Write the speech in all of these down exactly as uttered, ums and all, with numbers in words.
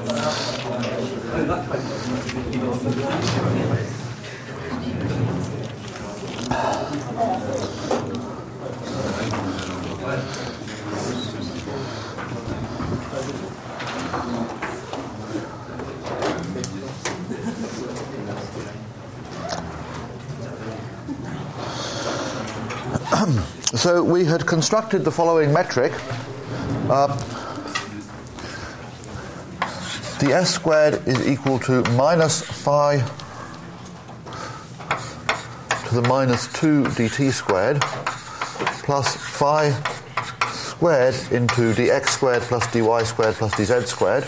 So we had constructed the following metric. Uh, the S squared is equal to minus phi to the minus two dt squared plus phi squared into dx squared plus dy squared plus dz squared,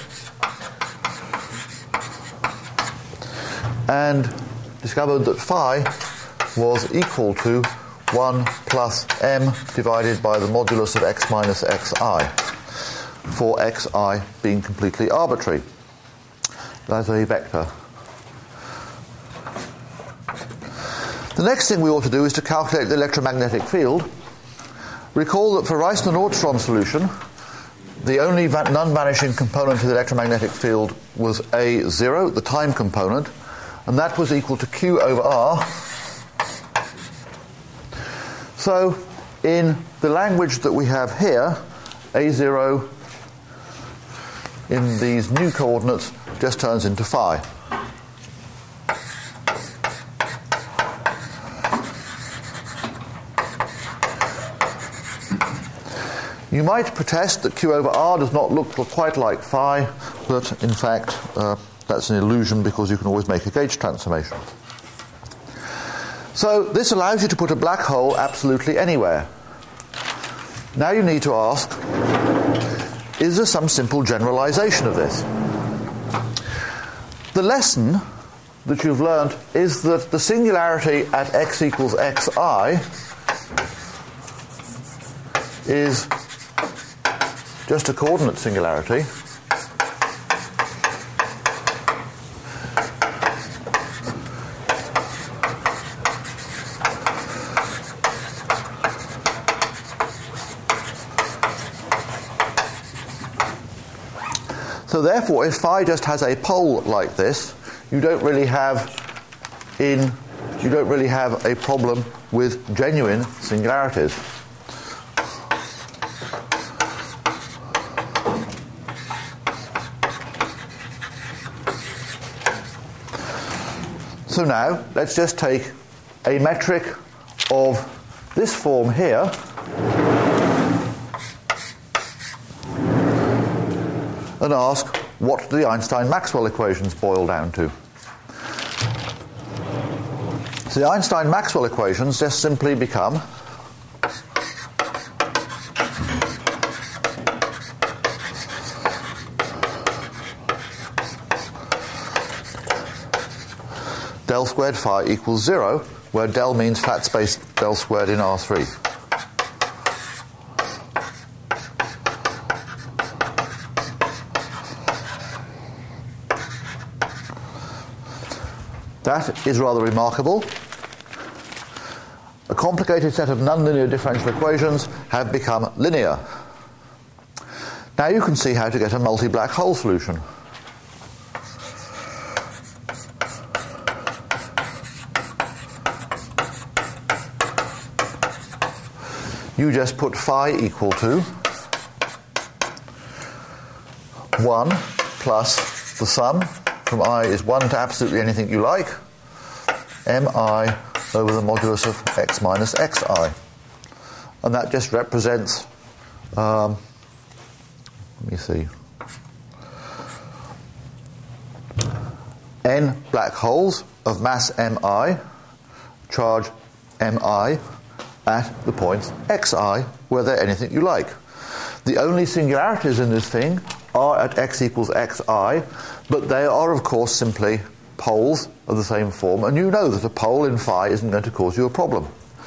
and discovered that phi was equal to one plus m divided by the modulus of x minus xi, for xi being completely arbitrary. That's a vector. The next thing we ought to do is to calculate the electromagnetic field. Recall that for Reissner-Nordström solution, the only va- non-vanishing component of the electromagnetic field was a zero, the time component, and that was equal to q over r. So, in the language that we have here, a zero in these new coordinates just turns into phi. You might protest that q over r does not look quite like phi, but in fact uh, that's an illusion because you can always make a gauge transformation. So this allows you to put a black hole absolutely anywhere. Now you need to ask, is there some simple generalization of this? The lesson that you've learned is that the singularity at x equals xi is just a coordinate singularity. So therefore, if phi just has a pole like this, you don't really have in you don't really have a problem with genuine singularities. So now let's just take a metric of this form here, and ask what do the Einstein-Maxwell equations boil down to. So the Einstein-Maxwell equations just simply become del squared phi equals zero, where del means flat space del squared in R three. That is rather remarkable. A complicated set of nonlinear differential equations have become linear. Now you can see how to get a multi-black hole solution. You just put phi equal to one plus the sum from I is one to absolutely anything you like, mi over the modulus of x minus xi. And that just represents, um, let me see, n black holes of mass mi, charge mi, at the points xi, where they're anything you like. The only singularities in this thing are at x equals xi, but they are of course simply poles of the same form, and you know that a pole in phi isn't going to cause you a problem.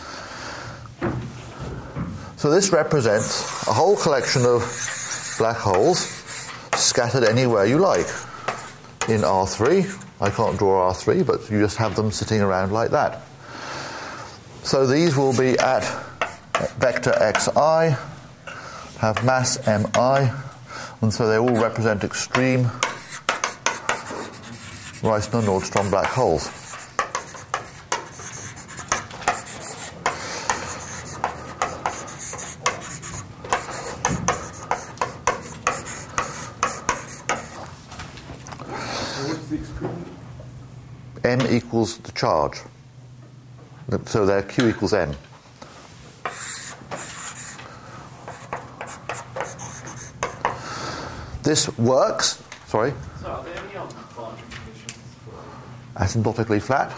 So this represents a whole collection of black holes scattered anywhere you like in R three. I can't draw R three, but you just have them sitting around like that. So these will be at vector xi, have mass mi, and so they all represent extreme Reissner-Nordstrom black holes. M equals the charge. So there Q equals M. This works. Sorry? So are there any other boundary conditions for asymptotically flat?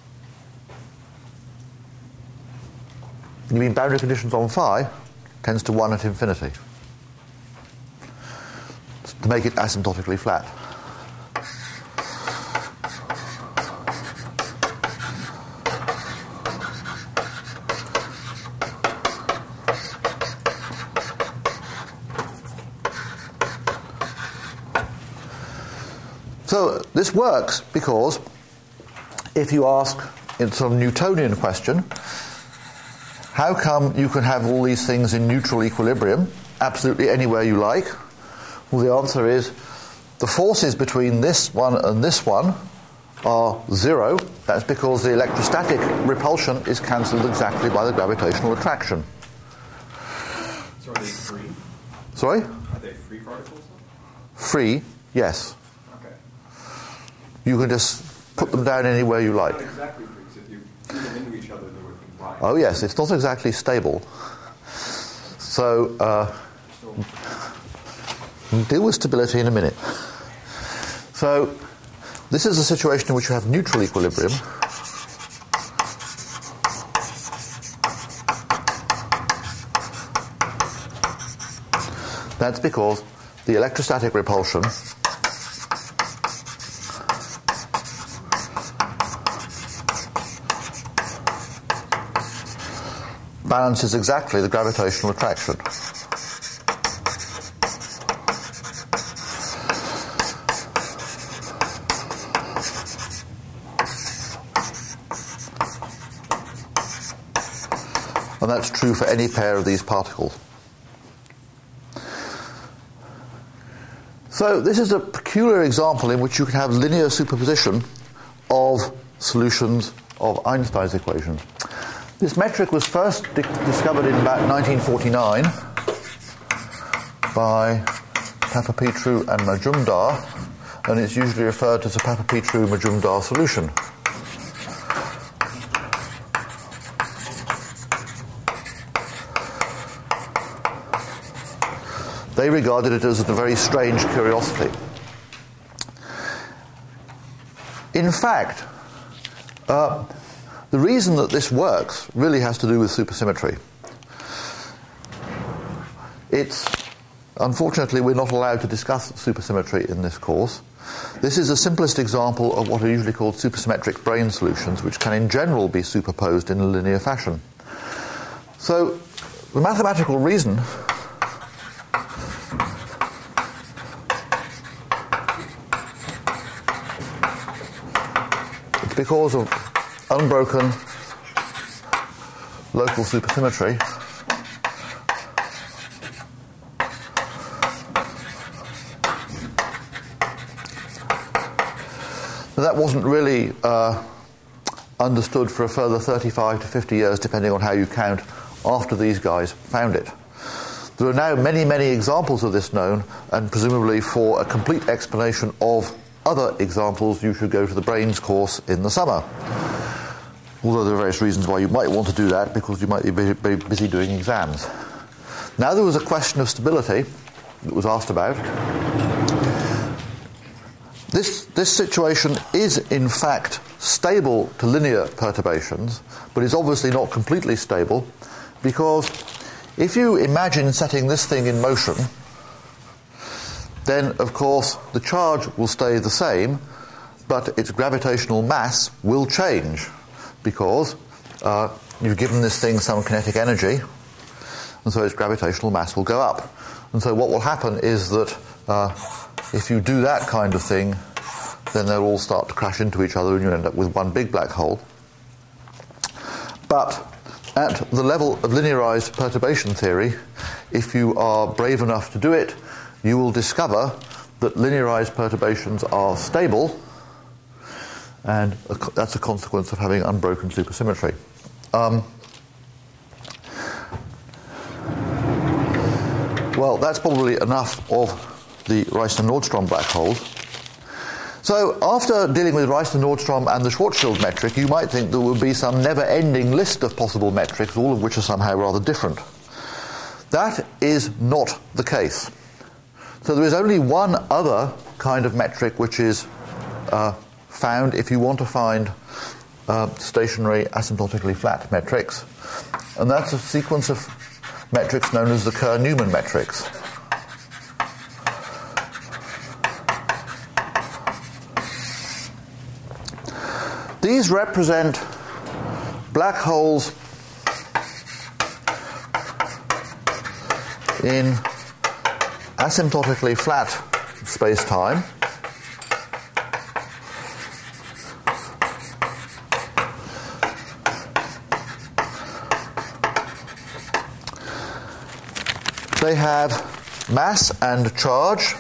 You mean boundary conditions on phi tends to one at infinity to make it asymptotically flat. So this works because if you ask in some Newtonian question, how come you can have all these things in neutral equilibrium absolutely anywhere you like? Well, the answer is the forces between this one and this one are zero. That's because the electrostatic repulsion is cancelled exactly by the gravitational attraction. So are they free? Sorry? Are they free particles? Free, yes. Okay. You can just put them down anywhere you like. Not exactly free, because if you threw them into each other, they would combine. Oh yes, it's not exactly stable. So uh, we'll deal with stability in a minute. So this is a situation in which you have neutral equilibrium. That's because the electrostatic repulsion balances exactly the gravitational attraction. And that's true for any pair of these particles. So this is a peculiar example in which you can have linear superposition of solutions of Einstein's equations. This metric was first di- discovered in about nineteen forty-nine by Papapetrou and Majumdar, and it's usually referred to as a Papapetrou-Majumdar solution. They regarded it as a very strange curiosity. In fact, uh, the reason that this works really has to do with supersymmetry. It's, unfortunately, we're not allowed to discuss supersymmetry in this course. This is the simplest example of what are usually called supersymmetric brane solutions, which can in general be superposed in a linear fashion. So, the mathematical reason is because of unbroken local supersymmetry. But that wasn't really uh, understood for a further thirty-five to fifty years, depending on how you count, after these guys found it. There are now many, many examples of this known, and presumably for a complete explanation of other examples, you should go to the branes course in the summer. Although there are various reasons why you might want to do that, because you might be very busy doing exams. Now there was a question of stability that was asked about. This, this situation is in fact stable to linear perturbations, but is obviously not completely stable, because if you imagine setting this thing in motion, then of course the charge will stay the same, but its gravitational mass will change, because uh, you've given this thing some kinetic energy, and so its gravitational mass will go up. And so what will happen is that uh, if you do that kind of thing, then they'll all start to crash into each other and you end up with one big black hole. But at the level of linearized perturbation theory, if you are brave enough to do it, you will discover that linearized perturbations are stable, and a, that's a consequence of having unbroken supersymmetry. Um, well, that's probably enough of the Reissner-Nordstrom black holes. So after dealing with Reissner-Nordstrom and the Schwarzschild metric, you might think there would be some never-ending list of possible metrics, all of which are somehow rather different. That is not the case. So there is only one other kind of metric which is uh, found if you want to find uh, stationary asymptotically flat metrics, and that's a sequence of metrics known as the Kerr-Newman metrics. These represent black holes in asymptotically flat space-time. They have mass and charge.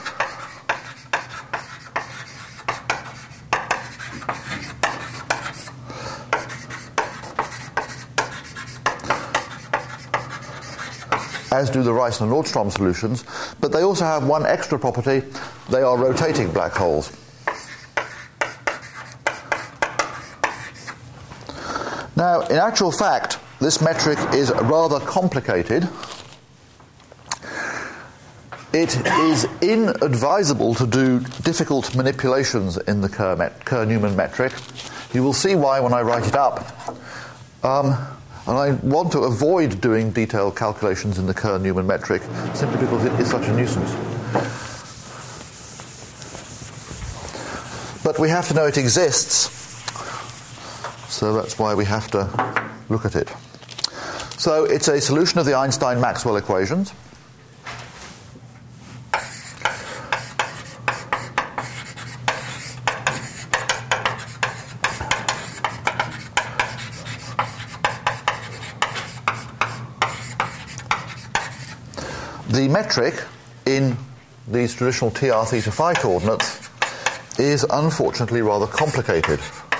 As do the Reissner-Nordstrom solutions, but they also have one extra property: they are rotating black holes. Now, in actual fact, this metric is rather complicated. It is inadvisable to do difficult manipulations in the Kerr met- Kerr-Newman metric. You will see why when I write it up. Um, And I want to avoid doing detailed calculations in the Kerr-Newman metric simply because it is such a nuisance. But we have to know it exists, so that's why we have to look at it. So it's a solution of the Einstein-Maxwell equations. The metric in these traditional T R theta phi coordinates is unfortunately rather complicated.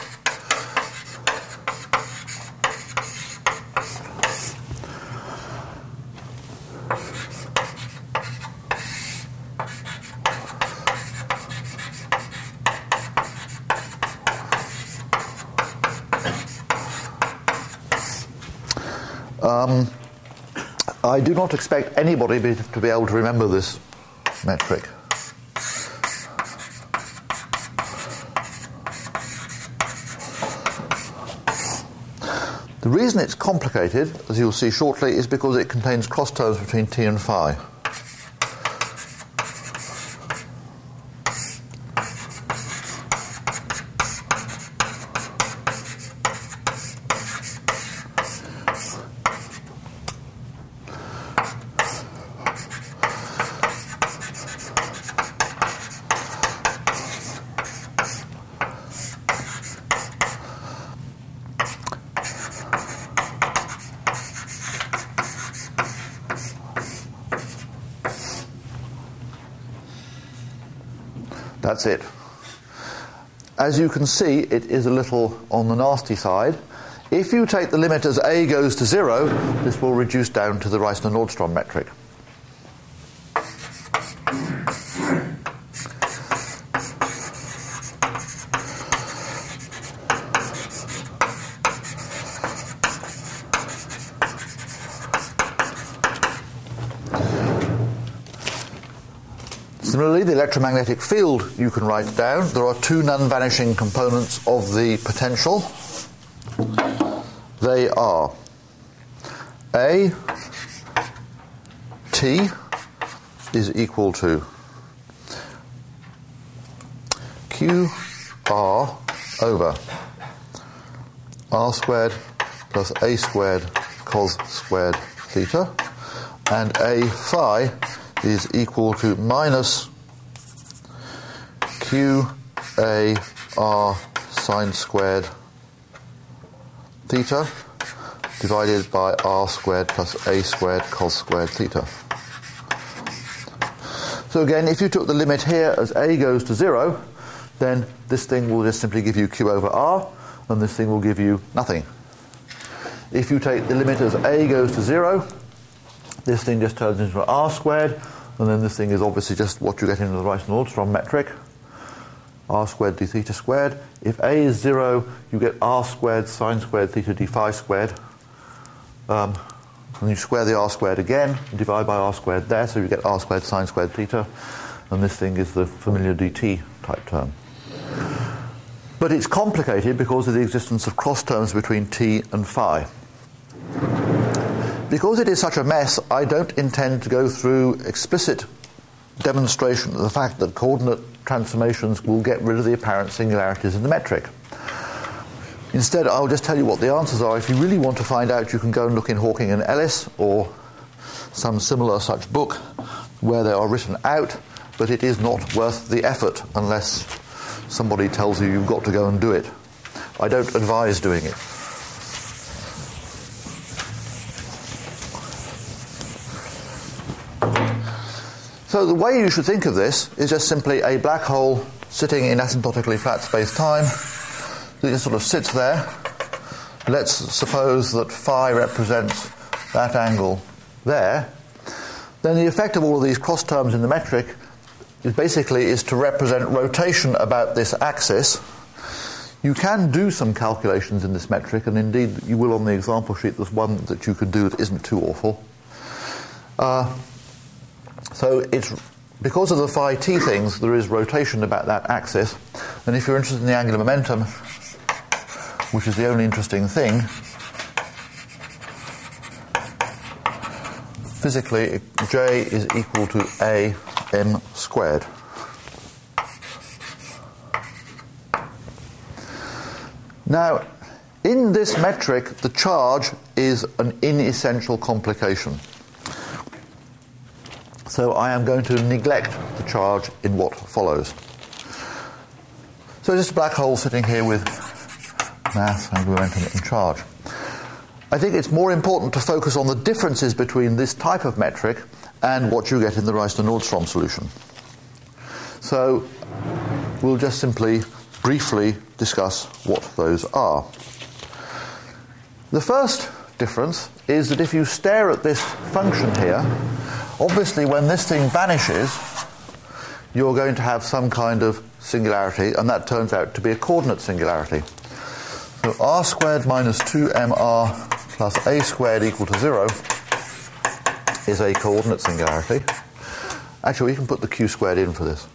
Um, I do not expect anybody be, to be able to remember this metric. The reason it's complicated, as you'll see shortly, is because it contains cross terms between t and phi. That's it. As you can see, it is a little on the nasty side. If you take the limit as a goes to zero, this will reduce down to the Reissner-Nordstrom metric. Similarly, the electromagnetic field you can write down. There are two non-vanishing components of the potential. They are A, T is equal to Q R over R squared plus A squared cos squared theta, and A phi is equal to minus Q A R sine squared theta divided by R squared plus A squared cos squared theta. So again, if you took the limit here as A goes to zero, then this thing will just simply give you Q over R, and this thing will give you nothing. If you take the limit as A goes to zero, this thing just turns into an R squared, and then this thing is obviously just what you get into the Rice-Nordstrom metric, R squared d theta squared. If A is zero, you get R squared sine squared theta d phi squared. Um, and you square the R squared again, divide by R squared there, so you get R squared sine squared theta, and this thing is the familiar dt type term. But it's complicated because of the existence of cross terms between t and phi. Because it is such a mess, I don't intend to go through explicit demonstration of the fact that coordinate transformations will get rid of the apparent singularities in the metric. Instead, I'll just tell you what the answers are. If you really want to find out, you can go and look in Hawking and Ellis or some similar such book where they are written out, but it is not worth the effort unless somebody tells you you've got to go and do it. I don't advise doing it. So the way you should think of this is just simply a black hole sitting in asymptotically flat space-time. It just sort of sits there. Let's suppose that phi represents that angle there. Then the effect of all of these cross terms in the metric is basically is to represent rotation about this axis. You can do some calculations in this metric, and indeed you will on the example sheet. There's one that you can do that isn't too awful. Uh, so it's because of the phi t things, there is rotation about that axis. And if you're interested in the angular momentum, which is the only interesting thing, physically J is equal to A m squared. Now, in this metric, the charge is an inessential complication. So I am going to neglect the charge in what follows. So just a black hole sitting here with mass, angular momentum, and charge. I think it's more important to focus on the differences between this type of metric and what you get in the Rice-Nordstrom solution. So we'll just simply briefly discuss what those are. The first difference is that if you stare at this function here, obviously when this thing vanishes, you're going to have some kind of singularity, and that turns out to be a coordinate singularity. So r squared minus two m r plus a squared equal to zero is a coordinate singularity. Actually, we can put the q squared in for this.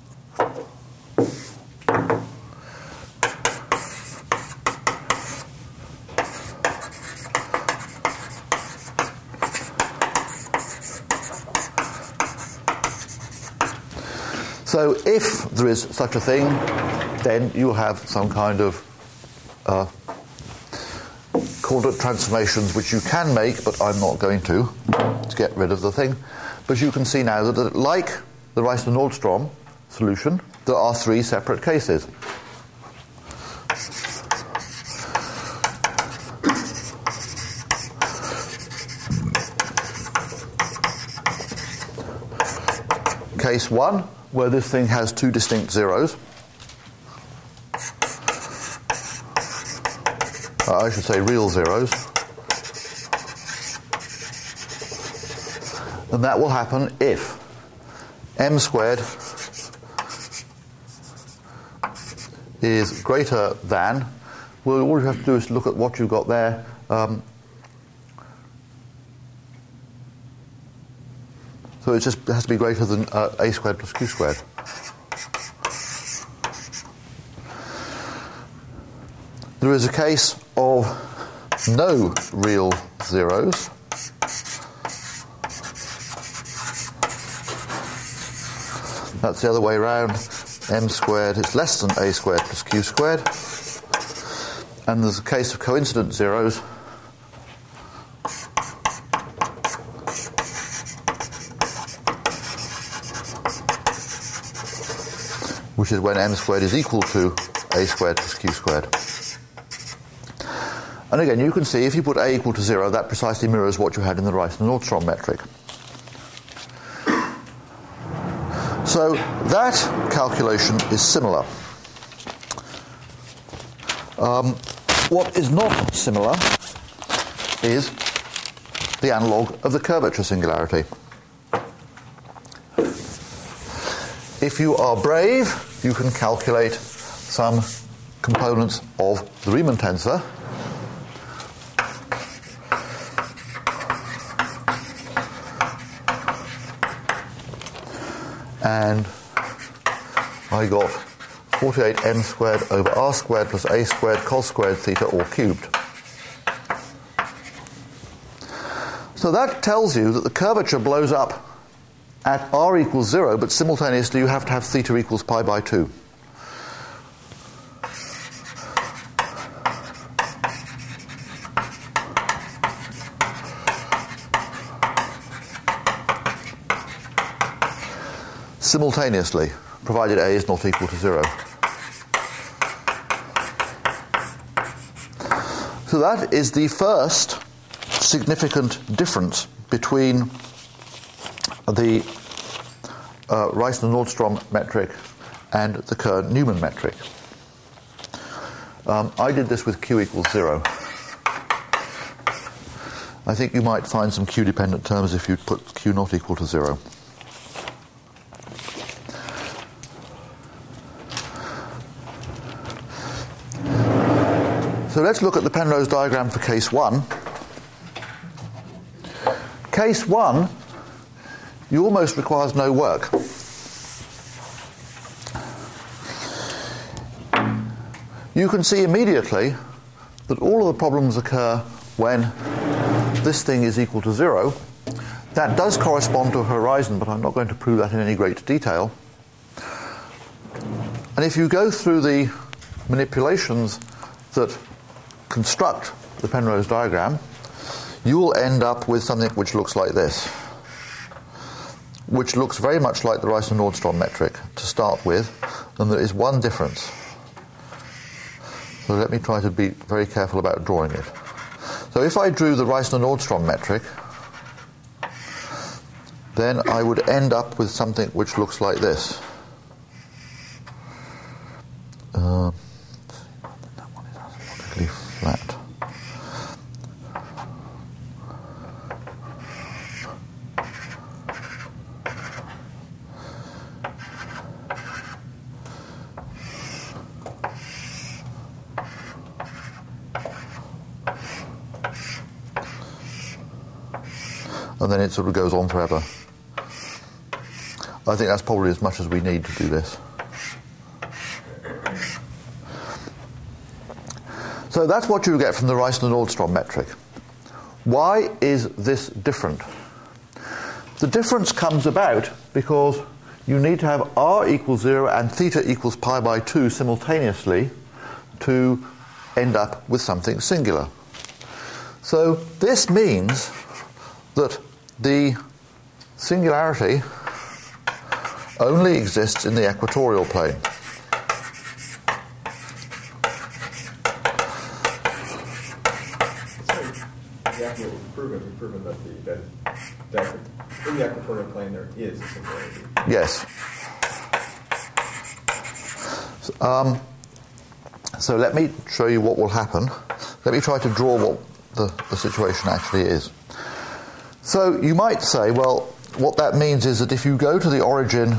So if there is such a thing, then you'll have some kind of uh, coordinate transformations which you can make, but I'm not going to, to get rid of the thing. But you can see now that, like the Rice-Nordstrom solution, there are three separate cases. Case one, where this thing has two distinct zeros. Uh, I should say real zeros. And that will happen if m squared is greater than, well, all you have to do is look at what you've got there. Um, So it just has to be greater than uh, a squared plus q squared. There is a case of no real zeros. That's the other way around. M squared is less than a squared plus q squared. And there's a case of coincident zeros. Which is when m squared is equal to a squared plus q squared. And again, you can see if you put a equal to zero, that precisely mirrors what you had in the Rice-Nordstrom metric. So that calculation is similar. Um, what is not similar is the analogue of the curvature singularity. If you are brave, you can calculate some components of the Riemann tensor. And I got forty-eight m squared over r squared plus a squared cos squared theta all cubed. So that tells you that the curvature blows up at r equals zero, but simultaneously you have to have theta equals pi by two. Simultaneously, provided a is not equal to zero. So that is the first significant difference between the uh, Reissner-Nordstrom metric and the Kerr-Newman metric. Um, I did this with q equals zero. I think you might find some q-dependent terms if you put q not equal to zero. So let's look at the Penrose diagram for case one. Case one, you almost requires no work. You can see immediately that all of the problems occur when this thing is equal to zero. That does correspond to a horizon, but I'm not going to prove that in any great detail. And if you go through the manipulations that construct the Penrose diagram, you will end up with something which looks like this, which looks very much like the Reissner-Nordstrom metric to start with, and there is one difference. So let me try to be very careful about drawing it. So if I drew the Reissner-Nordstrom metric, then I would end up with something which looks like this. Uh, that one is asymptotically flat. And then it sort of goes on forever. I think that's probably as much as we need to do this. So that's what you get from the Reissner-Nordstrom metric. Why is this different? The difference comes about because you need to have r equals zero and theta equals pi by two simultaneously to end up with something singular. So this means that the singularity only exists in the equatorial plane. Exactly what we've proven. We've proven that, the, that, that in the equatorial plane there is a singularity. Yes. So, um, so let me show you what will happen. Let me try to draw what the, the situation actually is. So you might say, well, what that means is that if you go to the origin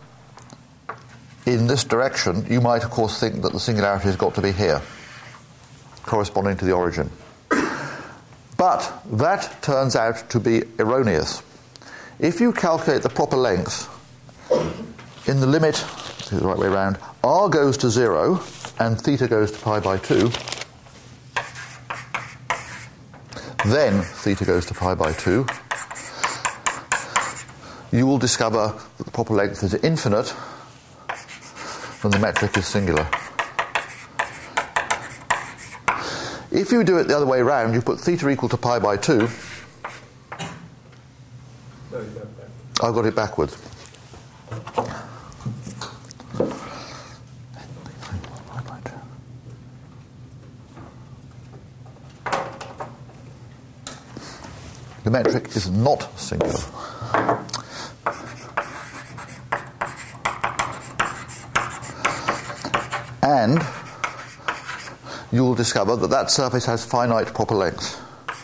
in this direction, you might, of course, think that the singularity has got to be here, corresponding to the origin. But that turns out to be erroneous. If you calculate the proper length, in the limit, the right way around, r goes to zero and theta goes to pi by two, then theta goes to pi by two, you will discover that the proper length is infinite when the metric is singular. If you do it the other way around, you put theta equal to pi by two. No, you got it back. I've got it backwards. The metric is not singular. And you will discover that that surface has finite proper length.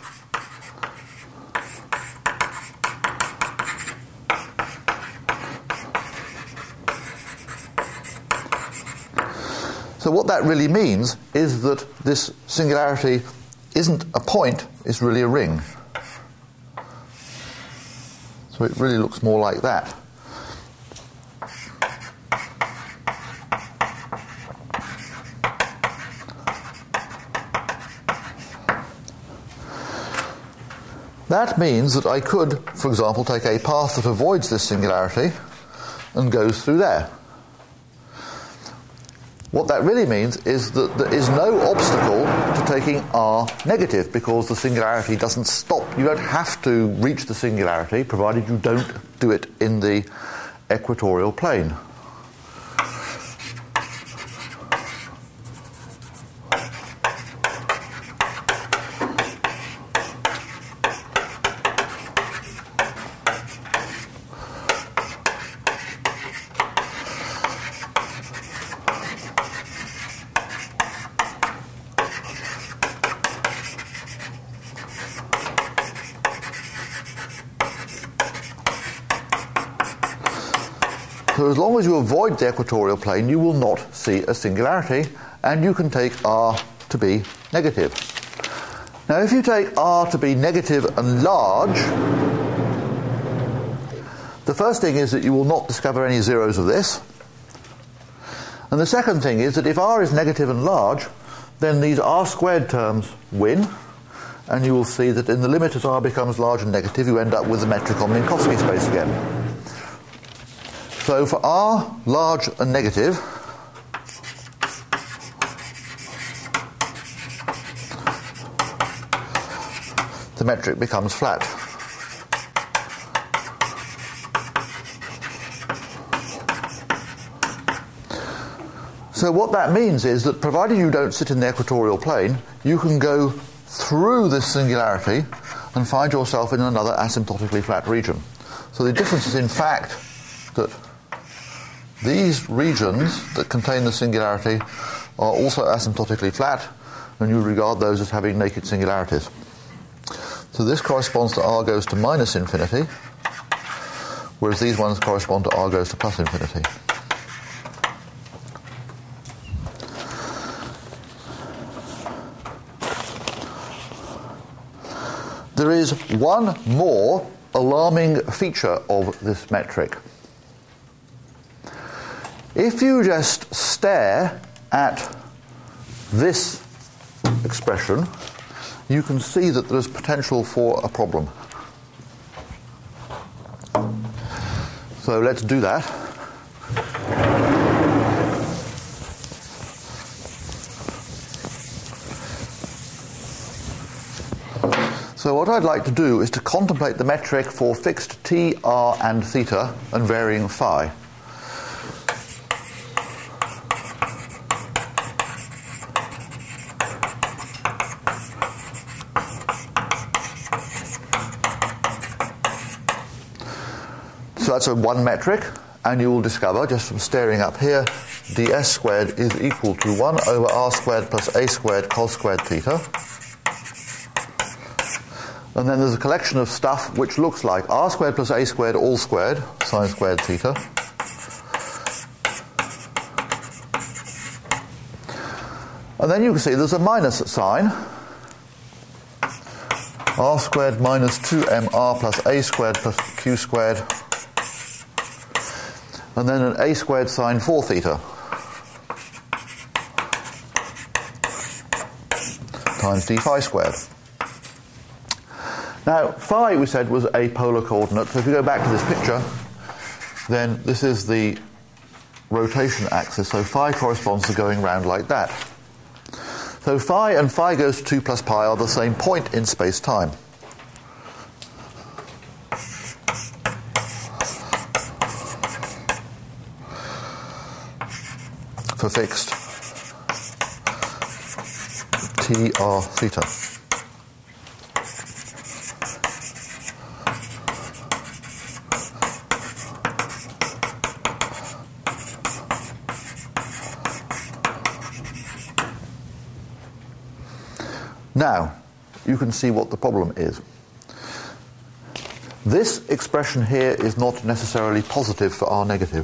So what that really means is that this singularity isn't a point, it's really a ring. So it really looks more like that. That means that I could, for example, take a path that avoids this singularity and goes through there. What that really means is that there is no obstacle to taking R negative, because the singularity doesn't stop. You don't have to reach the singularity, provided you don't do it in the equatorial plane. So as long as you avoid the equatorial plane, you will not see a singularity, and you can take R to be negative. Now, if you take R to be negative and large, the first thing is that you will not discover any zeros of this. And the second thing is that if R is negative and large, then these R squared terms win, and you will see that in the limit as R becomes large and negative, you end up with the metric on Minkowski space again. So for R large and negative, the metric becomes flat. So what that means is that provided you don't sit in the equatorial plane, you can go through this singularity and find yourself in another asymptotically flat region. So the difference is in fact that these regions that contain the singularity are also asymptotically flat, and you regard those as having naked singularities. So this corresponds to R goes to minus infinity, whereas these ones correspond to R goes to plus infinity. There is one more alarming feature of this metric. If you just stare at this expression, you can see that there's potential for a problem. So let's do that. So what I'd like to do is to contemplate the metric for fixed t, r, and theta, and varying phi. So that's a one metric, and you will discover, just from staring up here, ds squared is equal to one over r squared plus a squared cos squared theta. And then there's a collection of stuff which looks like r squared plus a squared all squared, sine squared theta. And then you can see there's a minus sign. R squared minus two m r plus a squared plus q squared. And then an a squared sine four theta times d phi squared. Now, phi, we said, was a polar coordinate, so if you go back to this picture, then this is the rotation axis, so phi corresponds to going round like that. So phi and phi goes to two plus pi are the same point in space-time. For fixed t r theta. Now, you can see what the problem is. This expression here is not necessarily positive for R negative.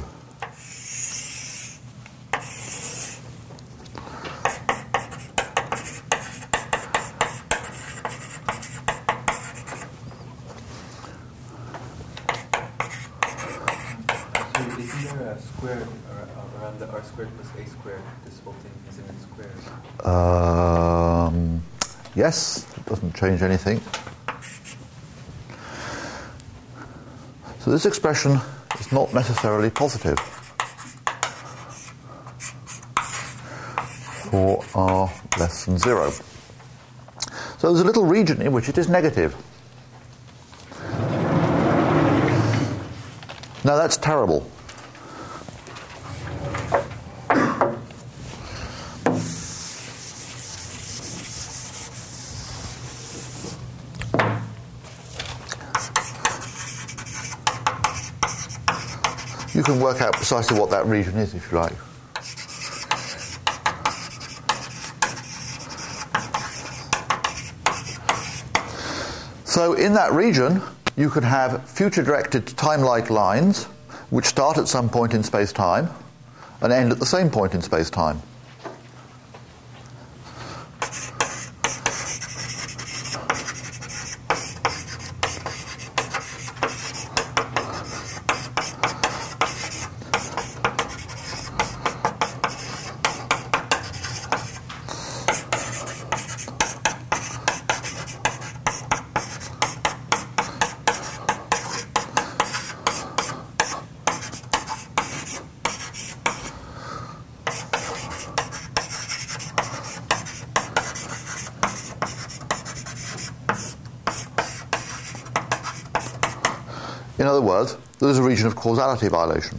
Squared around the R squared plus A squared, this whole thing is in squared. Um, yes, it doesn't change anything. So this expression is not necessarily positive for R less than zero. So there's a little region in which it is negative. Now that's terrible. You can work out precisely what that region is if you like. So in that region, you could have future-directed time-like lines which start at some point in space-time and end at the same point in space-time. In other words, there is a region of causality violation.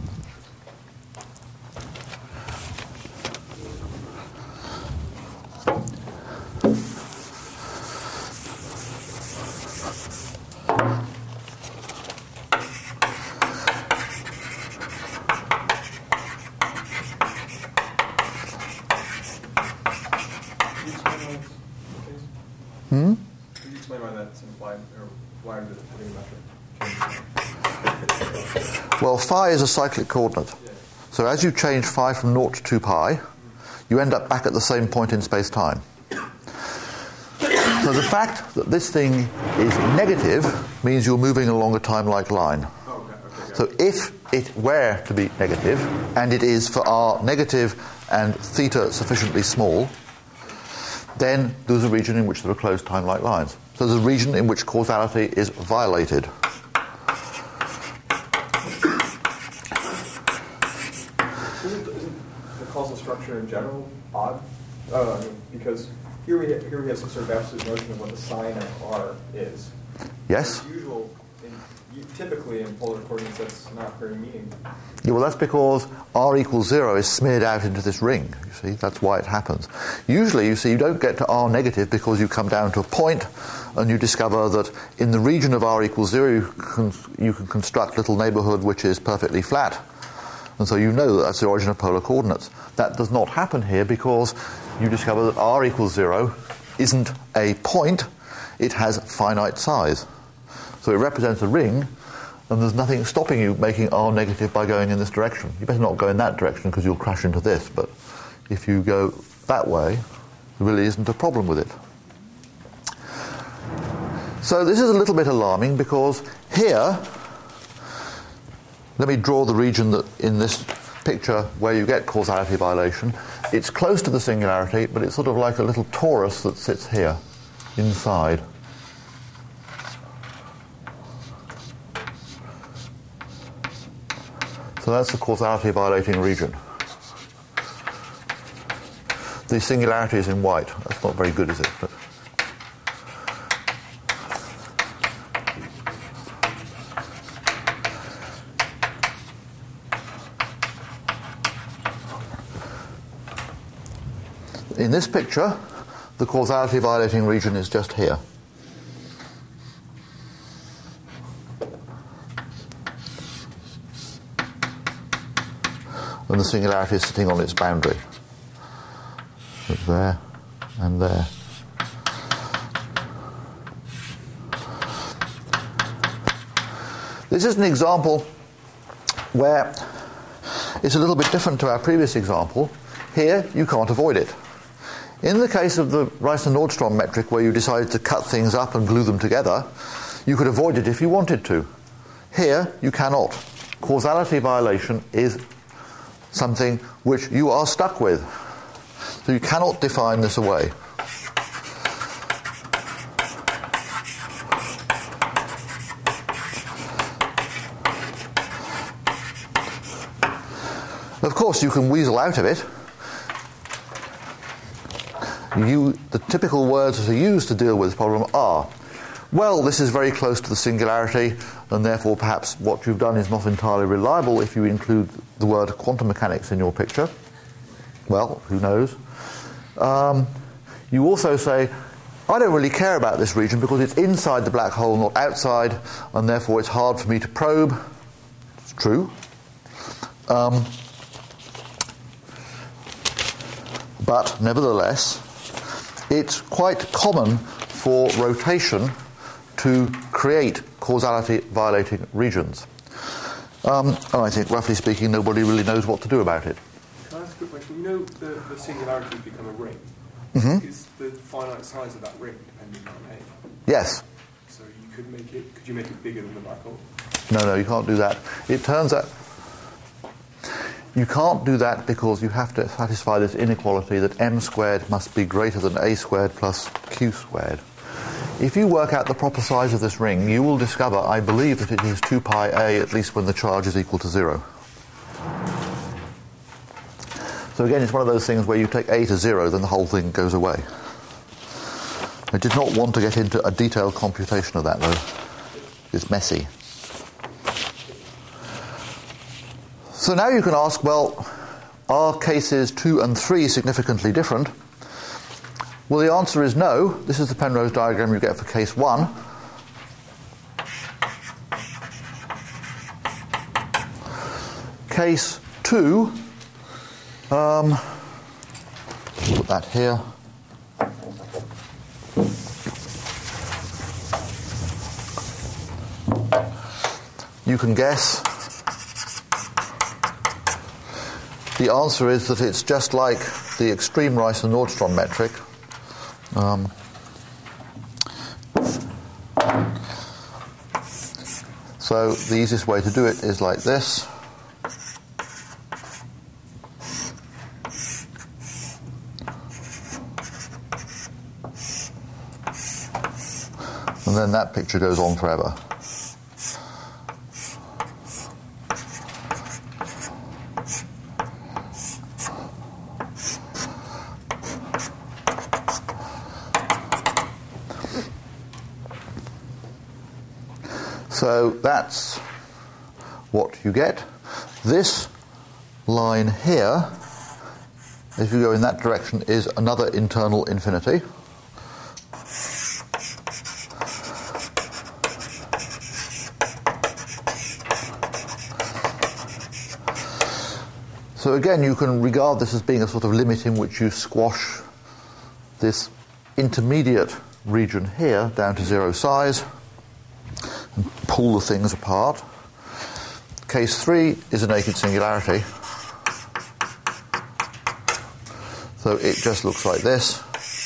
Hmm? Could you explain why that's implied, or why the having metric? Well, phi is a cyclic coordinate. So as you change phi from naught to two pi, you end up back at the same point in space-time. So the fact that this thing is negative means you're moving along a time-like line. Oh, okay, okay, So if it were to be negative, and it is for r negative and theta sufficiently small, then there's a region in which there are closed time-like lines. So there's a region in which causality is violated. Isn't, isn't the causal structure in general odd? Uh, I mean, because here we here we have some sort of absolute notion of what the sign of R is. Yes? It's usual, in, typically in polar coordinates, that's not very meaningful. Yeah, well, that's because r equals zero is smeared out into this ring. You see, that's why it happens. Usually, you see, you don't get to r negative because you come down to a point and you discover that in the region of r equals zero, you can, you can construct a little neighborhood which is perfectly flat. And so you know that that's the origin of polar coordinates. That does not happen here because you discover that r equals zero isn't a point, it has finite size. So it represents a ring, and there's nothing stopping you making r negative by going in this direction. You better not go in that direction because you'll crash into this, but if you go that way, there really isn't a problem with it. So this is a little bit alarming because here, let me draw the region that in this picture where you get causality violation. It's close to the singularity, but it's sort of like a little torus that sits here, inside. So that's the causality violating region. The singularity is in white. That's not very good, is it? But in this picture, the causality violating region is just here. And the singularity is sitting on its boundary. It's there and there. This is an example where it's a little bit different to our previous example. Here, you can't avoid it. In the case of the Rice-Nordstrom metric, where you decided to cut things up and glue them together, you could avoid it if you wanted to. Here, you cannot. Causality violation is something which you are stuck with. So you cannot define this away. Of course, you can weasel out of it. You, the typical words that are used to deal with this problem are, well, this is very close to the singularity, and therefore perhaps what you've done is not entirely reliable if you include the word quantum mechanics in your picture. Well, who knows? Um, you also say, I don't really care about this region because it's inside the black hole, not outside, and therefore it's hard for me to probe. It's true. Um, but nevertheless, it's quite common for rotation to create causality-violating regions. Um, and I think, roughly speaking, nobody really knows what to do about it. Can I ask a quick question? You know the, the singularity has become a ring. Mm-hmm. Is the finite size of that ring depending on A? Yes. So you could make it, could you make it bigger than the black hole? No, no, you can't do that. It turns out you can't do that because you have to satisfy this inequality that m squared must be greater than a squared plus q squared. If you work out the proper size of this ring, you will discover, I believe, that it is two pi a, at least when the charge is equal to zero. So again, it's one of those things where you take a to zero, then the whole thing goes away. I did not want to get into a detailed computation of that, though. It's messy. So now you can ask, well, are cases two and three significantly different? Well, the answer is no. This is the Penrose diagram you get for case one. Case two, um, put that here. You can guess. The answer is that it's just like the extreme Rice-Nordstrom metric. Um, so the easiest way to do it is like this. And then that picture goes on forever. So that's what you get. This line here, if you go in that direction, is another internal infinity. So again, you can regard this as being a sort of limit in which you squash this intermediate region here down to zero size and pull the things apart. Case three is a naked singularity. So it just looks like this.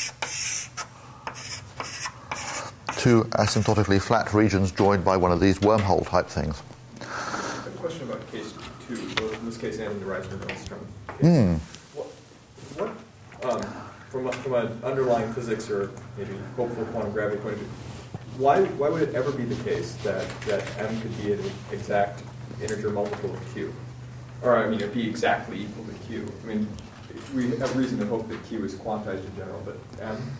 Two asymptotically flat regions joined by one of these wormhole type things. I have a question about case two, both in this case and in the Rice-Nordstrom case. Mm. What, what um, from, a, from an underlying physics or maybe hopeful quantum gravity point of view, why, why would it ever be the case that, that m could be an exact integer multiple of q? Or, I mean, it'd be exactly equal to q. I mean, we have reason to hope that q is quantized in general, but m?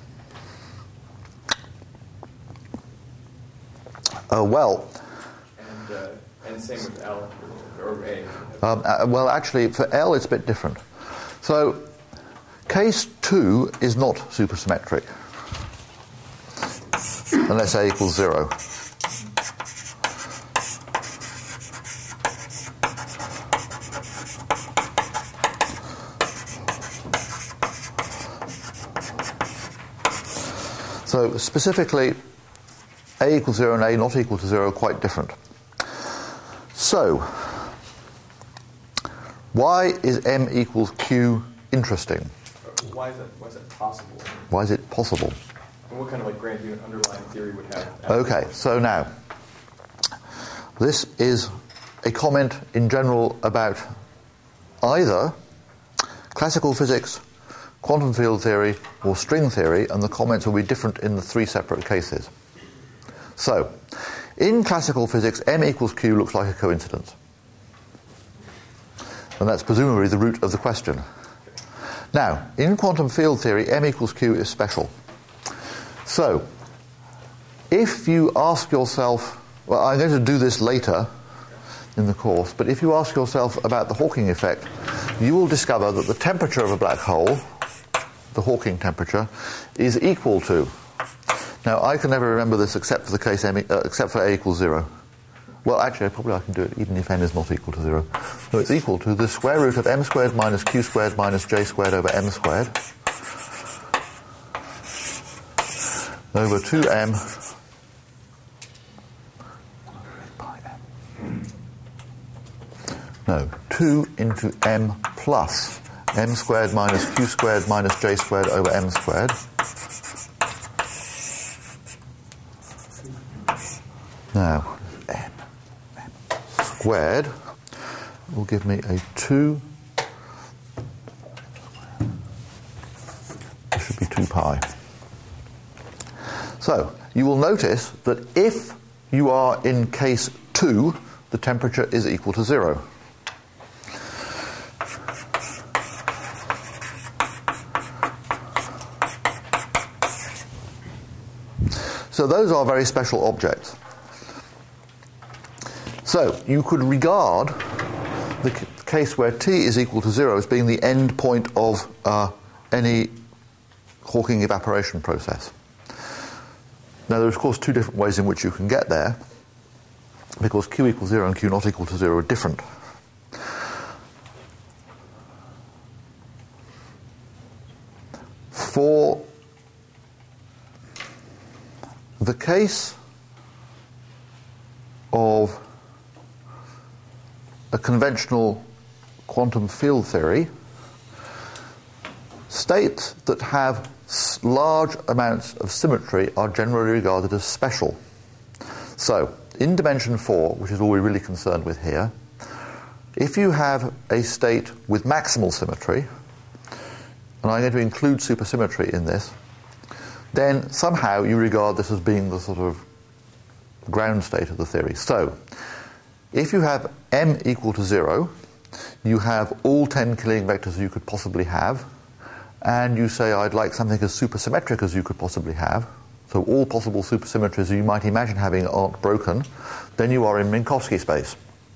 Uh, well, And, uh, and same with L or A. um, uh, well, actually, for L, it's a bit different. So, case two is not supersymmetric, unless A equals zero. So, specifically, A equals zero and A not equal to zero are quite different. So, why is M equals Q interesting? Why is that, why is that possible? Why is it possible? And what kind of like grand unit underlying theory would have? Okay, so now, this is a comment in general about either classical physics, quantum field theory, or string theory, and the comments will be different in the three separate cases. So, in classical physics, M equals Q looks like a coincidence. And that's presumably the root of the question. Now, in quantum field theory, M equals Q is special. So, if you ask yourself, well, I'm going to do this later in the course, but if you ask yourself about the Hawking effect, you will discover that the temperature of a black hole, the Hawking temperature, is equal to, now I can never remember this except for the case M, uh, except for A equals zero. Well, actually, probably I can do it even if n is not equal to zero. So it's equal to the square root of m squared minus q squared minus j squared over m squared over two m no, two into m plus m squared minus q squared minus j squared over m squared now m, m squared will give me a two, this should be two pi. So you will notice that if you are in case two, the temperature is equal to zero. So those are very special objects. So you could regard the c- case where t is equal to zero as being the end point of uh, any Hawking evaporation process. Now there are of course two different ways in which you can get there, because q equals zero and q not equal to zero are different. For the case of a conventional quantum field theory, states that have large amounts of symmetry are generally regarded as special. So, in dimension four, which is all we're really concerned with here, if you have a state with maximal symmetry, and I'm going to include supersymmetry in this, then somehow you regard this as being the sort of ground state of the theory. So, if you have m equal to zero, you have all ten Killing vectors you could possibly have, and you say, I'd like something as supersymmetric as you could possibly have, so all possible supersymmetries you might imagine having aren't broken, then you are in Minkowski space.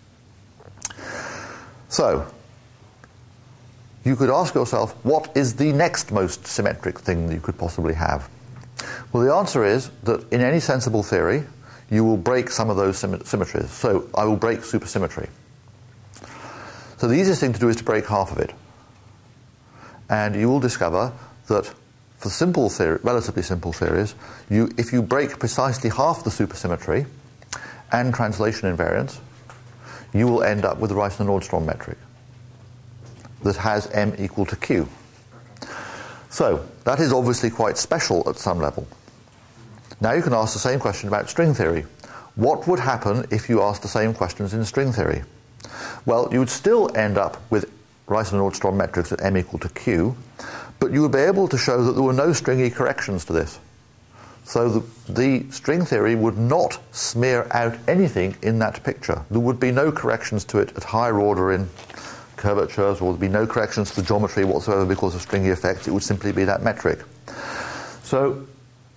So, you could ask yourself, what is the next most symmetric thing that you could possibly have? Well, the answer is that in any sensible theory, you will break some of those sym- symmetries. So I will break supersymmetry. So the easiest thing to do is to break half of it. And you will discover that for simple theory, relatively simple theories, you, if you break precisely half the supersymmetry and translation invariance, you will end up with the Reissner-Nordstrom metric that has m equal to q. So that is obviously quite special at some level. Now you can ask the same question about string theory. What would happen if you asked the same questions in string theory? Well, you would still end up with Reissner-Nordstrom metrics at m equal to q, but you would be able to show that there were no stringy corrections to this. So the, the string theory would not smear out anything in that picture. There would be no corrections to it at higher order in curvatures, or there would be no corrections to the geometry whatsoever because of stringy effects. It would simply be that metric. So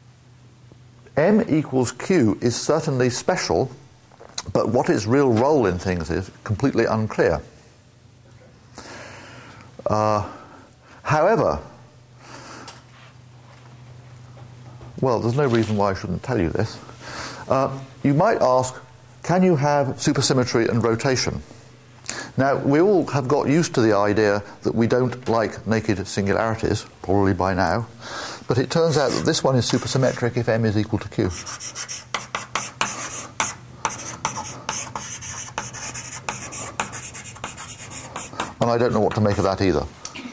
m equals q is certainly special, but what its real role in things is completely unclear. Uh, however, well, there's no reason why I shouldn't tell you this. Uh, you might ask, can you have supersymmetry and rotation? Now, we all have got used to the idea that we don't like naked singularities, probably by now, but it turns out that this one is supersymmetric if m is equal to q. and I don't know what to make of that either.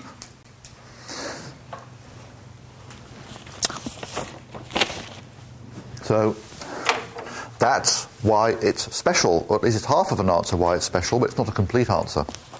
So that's why it's special, or at least it's half of an answer why it's special, but it's not a complete answer.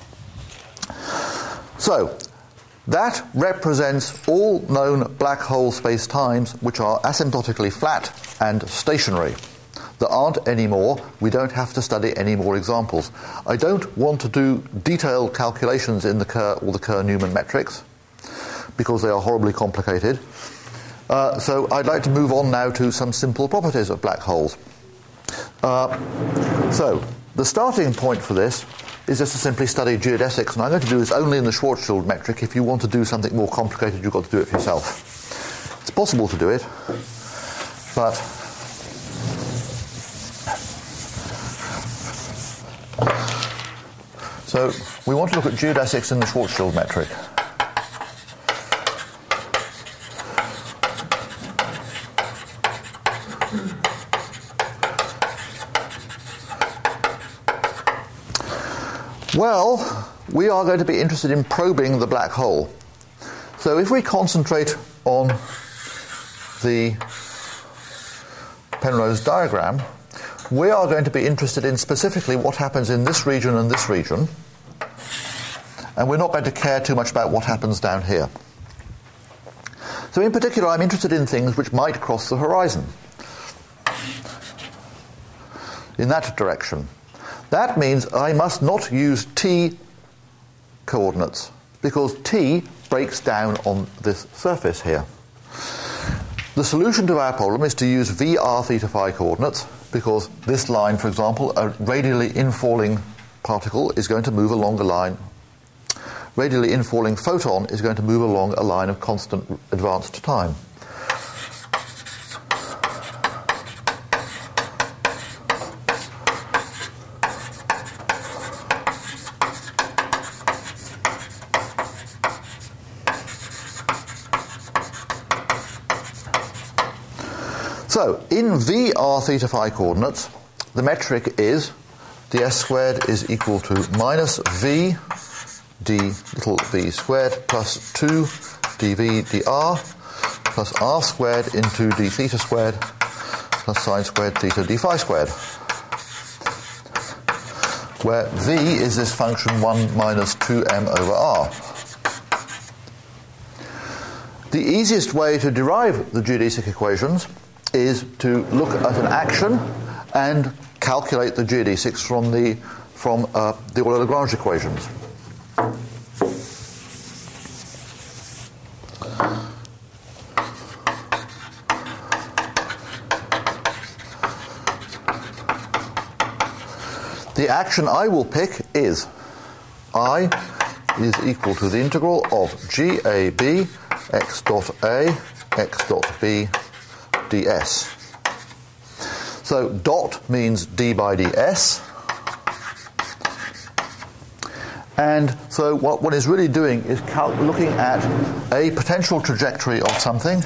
So that represents all known black hole space-times which are asymptotically flat and stationary. There aren't any more. We don't have to study any more examples. I don't want to do detailed calculations in the Kerr or the Kerr-Newman metrics because they are horribly complicated. Uh, so I'd like to move on now to some simple properties of black holes. Uh, so the starting point for this is just to simply study geodesics, and I'm going to do this only in the Schwarzschild metric. If you want to do something more complicated, you've got to do it for yourself. It's possible to do it, but so we want to look at geodesics in the Schwarzschild metric. Well, we are going to be interested in probing the black hole. So if we concentrate on the Penrose diagram, we are going to be interested in specifically what happens in this region and this region, and we're not going to care too much about what happens down here. So in particular, I'm interested in things which might cross the horizon in that direction. That means I must not use t coordinates, because t breaks down on this surface here. The solution to our problem is to use V R theta phi coordinates, because this line, for example, a radially infalling particle is going to move along a line. Radially infalling photon is going to move along a line of constant advanced time. So, in V R theta phi coordinates, the metric is ds squared is equal to minus v d little v squared plus two dv dr plus r squared into d theta squared plus sine squared theta d phi squared, where v is this function one minus two m over r. The easiest way to derive the geodesic equations is to look at an action and calculate the geodesics from the from uh, the Euler-Lagrange equations. The action I will pick is I is equal to the integral of G A B x dot A x dot B ds. So dot means d by ds, and so what one is really doing is cal- looking at a potential trajectory of something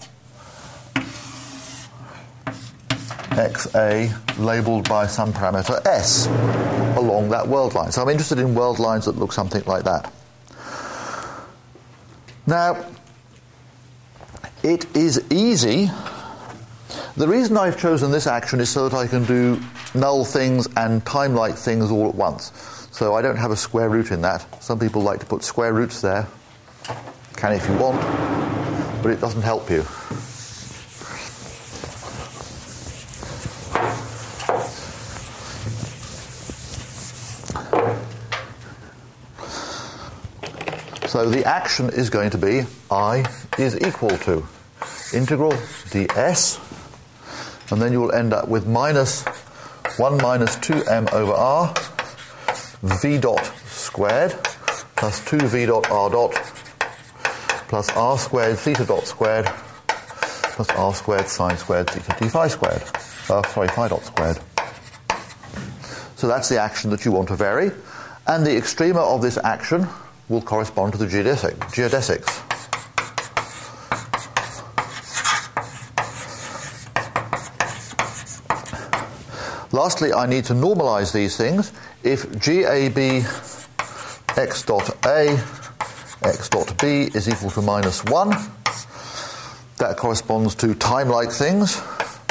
xa labelled by some parameter s along that world line. So I'm interested in world lines that look something like that. Now, it is easy. The reason I've chosen this action is so that I can do null things and time-like things all at once. So I don't have a square root in that. Some people like to put square roots there. Can if you want, but it doesn't help you. So the action is going to be I is equal to integral ds, and then you will end up with minus one minus two m over r v dot squared plus two v dot r dot plus r squared theta dot squared plus r squared sine squared theta d phi squared. Uh, sorry, phi dot squared. So that's the action that you want to vary, and the extrema of this action will correspond to the geodesic, geodesics. Lastly, I need to normalize these things. If G A B x dot A, x dot B is equal to minus one. That corresponds to time-like things.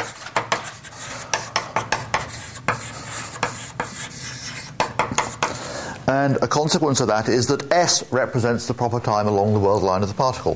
And a consequence of that is that S represents the proper time along the world line of the particle.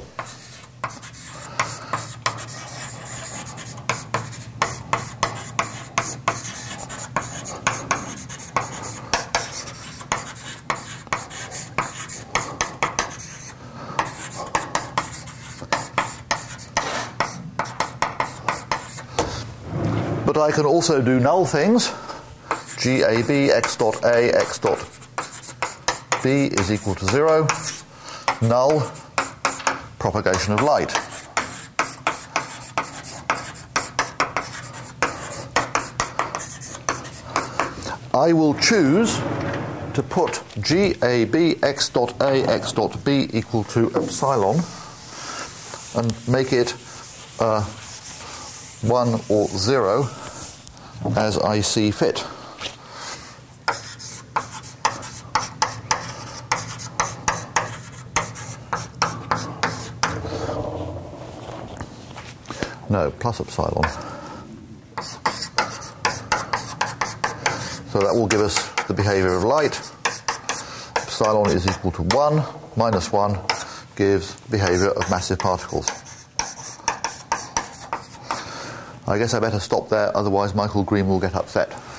But I can also do null things. G A B x dot A x dot B is equal to zero. Null, propagation of light. I will choose to put G A B x dot A x dot B equal to epsilon and make it uh, one or zero as I see fit. No, plus epsilon. So that will give us the behavior of light. Epsilon is equal to one, minus one gives behavior of massive particles. I guess I better stop there, otherwise Michael Green will get upset.